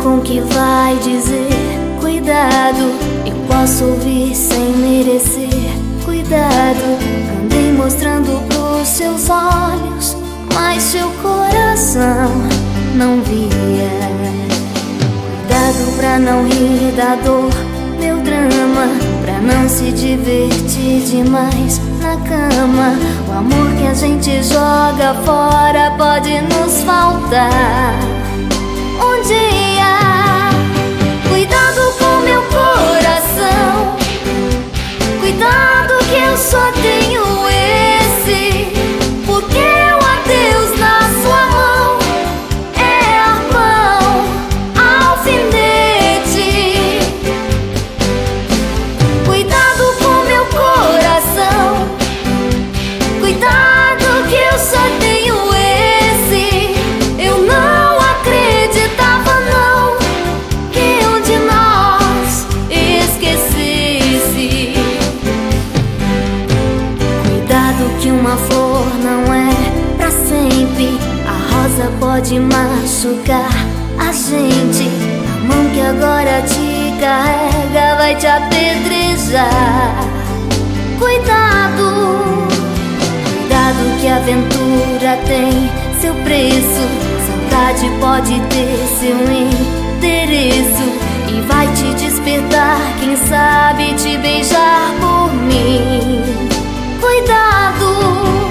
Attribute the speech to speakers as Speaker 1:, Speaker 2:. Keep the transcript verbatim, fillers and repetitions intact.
Speaker 1: com o que vai dizer. Cuidado, eu posso ouvir sem merecer. Cuidado, andei mostrando pros seus olhos, mas seu coração não via. Cuidado pra não rir da dor, meu drama, pra não se divertir demais na cama. O amor que a gente joga fora pode nos faltar um dia. Cuidado com meu coração, cuidado que eu só tenho esse, porque o adeus na sua mão é arpão, alfinete. Cuidado com meu coração, cuidado que eu só tenho esse. Eu não acreditava não que um de nós esquecesse. Cuidado que uma flor não é pra sempre. A rosa pode machucar a gente. A mão que agora te carrega vai te apedrejar. Cuidado, cuidado que a aventura tem seu preço. Saudade pode ter seu endereço e vai te despertar, quem sabe te beijar por mim. Cuidado.